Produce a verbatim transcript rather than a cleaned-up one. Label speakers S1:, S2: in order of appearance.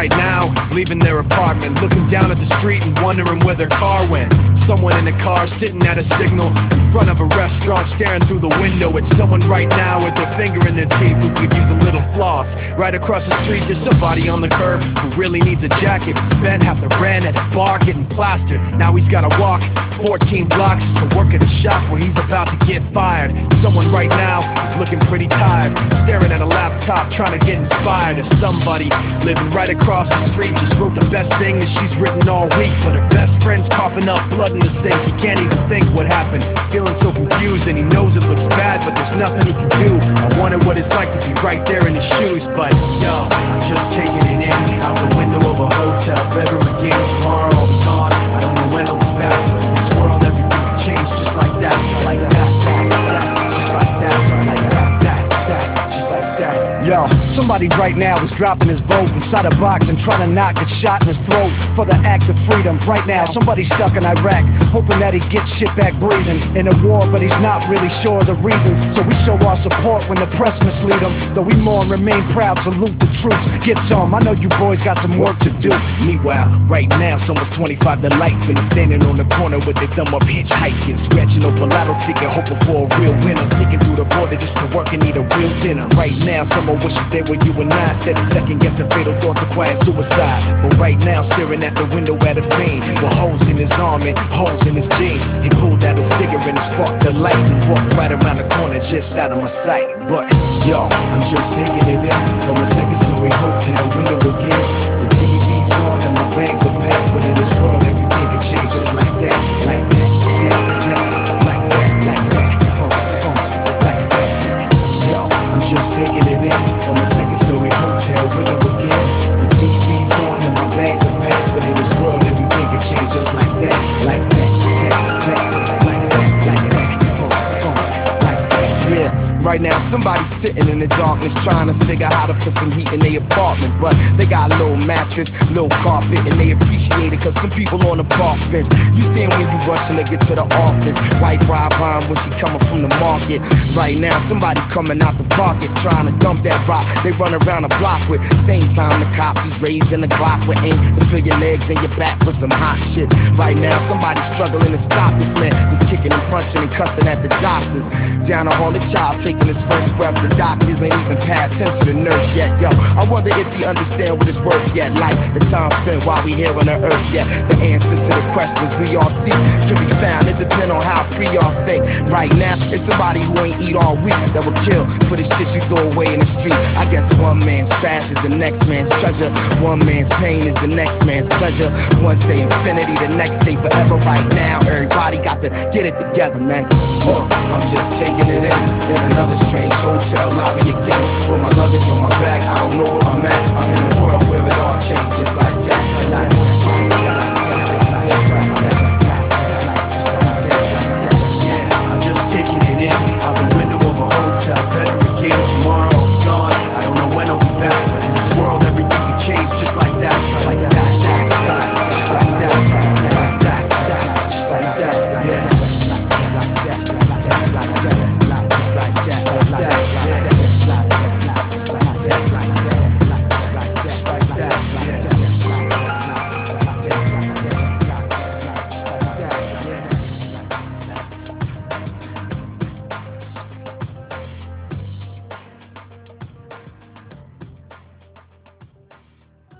S1: right now is leaving their apartment, looking down at the street and wondering where their car went. Someone in a car sitting at a signal in front of a restaurant, staring through the window at someone right now with their finger in their teeth who could use a little floss. Right across the street there's somebody on the curb who really needs a jacket. Spent half the rent at a bar getting plastered. Now he's gotta walk fourteen blocks to work at a shop where he's about to get fired. Someone right now is looking pretty tired, staring at a laptop trying to get inspired. As somebody living right across the street just wrote the best thing that she's written all week, but her best friend's coughing up blood in the sink. He can't even think what happened, feeling so confused, and he knows it looks bad, but there's nothing he can do. I wonder what it's like to be right there in his shoes, but yo, I'm just taking it in, out the window of a hotel, bedroom again. Tomorrow I'll be gone, I don't know when I'll be back, but in this world everything can change just like that, like that, that, that, just like that, like that, that, that, just like that. Yo, somebody right now is dropping his vote inside a box and trying to knock a shot in his throat for the act of freedom. Right now, somebody's stuck in Iraq, hoping that he gets shit back breathing in a war, but he's not really sure of the reasons. So we show our support when the press mislead him. Though we mourn, remain proud, salute the troops. Get some, I know you boys got some work to do. Meanwhile, right now, someone's twenty-five to life and is standing on the corner with their thumb up hitchhiking, scratching up a lotto ticket, hoping for a real winner, sneaking through the border just to work and eat a real dinner. Right now, someone wishes they were you and I, instead of second guessing fatal thoughts of quiet suicide. But right now, staring at the window at a fiend with holes in his arm and holes in his jeans. He pulled out a cigarette and sparked the light and walked right around the corner just out of my sight. But yo, I'm just taking it in from a second story hotel window again. The T V's on and my bags are packed, but in this world everything can change just like that, like that, that, that, like that, like that, funk, funk, like that. Yo, I'm just taking it in from a second story hotel window again. The T V's on and my bags are packed, but in this world everything can change just like that, like that, that, that, like that, like that, funk, funk, like that. Yeah. Right now, somebody's sitting in the darkness trying to figure out how to put some heat in their apartment. But they got a little mattress, little carpet, and they appreciate it cause some people on the park bench. You see when you rushing to get to the office, white ride behind when she coming from the market. Right now, somebody coming out the pocket trying to dump that rock they run around the block with. Same time the cops is raising the Glock with aim to fill your legs and your back for some hot shit. Right now, somebody's struggling to stop this man who's kicking and punching and cussing at the doctors. Down the hall, the child taking his first breath. The doctors ain't even pay attention to the nurse yet. Yo, I wonder if he understand what it's worth yet. Like the time spent while we here on the earth yet. The answers to the questions we all seek can be found. It depends on how free y'all think. Right now, it's somebody who ain't eat all week that will kill for the shit you throw away in the street. I guess one man's trash is the next man's treasure. One man's pain is the next man's pleasure. One say infinity, the next say forever. Right now, everybody got to get it together, man. Look, I'm just taking it in in another strange hotel lobby again. With my luggage on my back, I don't know where I'm at. I'm in a world